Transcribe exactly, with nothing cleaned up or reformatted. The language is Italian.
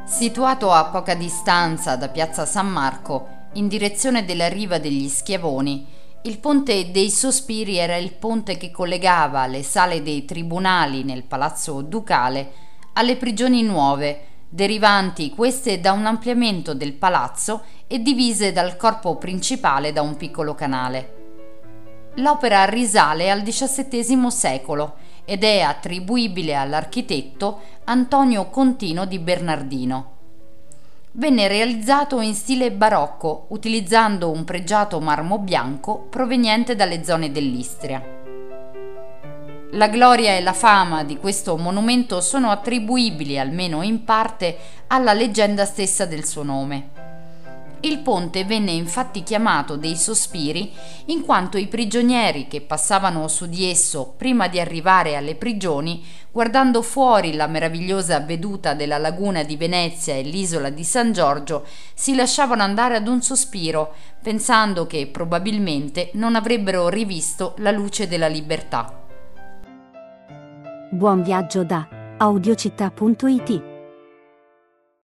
Situato a poca distanza da piazza San Marco, in direzione della riva degli Schiavoni, il Ponte dei Sospiri era il ponte che collegava le sale dei tribunali nel Palazzo Ducale alle prigioni nuove, derivanti queste da un ampliamento del palazzo e divise dal corpo principale da un piccolo canale. L'opera risale al diciassettesimo secolo ed è attribuibile all'architetto Antonio Contino di Bernardino. Venne realizzato in stile barocco, utilizzando un pregiato marmo bianco proveniente dalle zone dell'Istria. La gloria e la fama di questo monumento sono attribuibili, almeno in parte, alla leggenda stessa del suo nome. Il ponte venne infatti chiamato dei Sospiri in quanto i prigionieri che passavano su di esso prima di arrivare alle prigioni, guardando fuori la meravigliosa veduta della laguna di Venezia e l'isola di San Giorgio, si lasciavano andare ad un sospiro, pensando che probabilmente non avrebbero rivisto la luce della libertà. Buon viaggio da audiocittà punto it.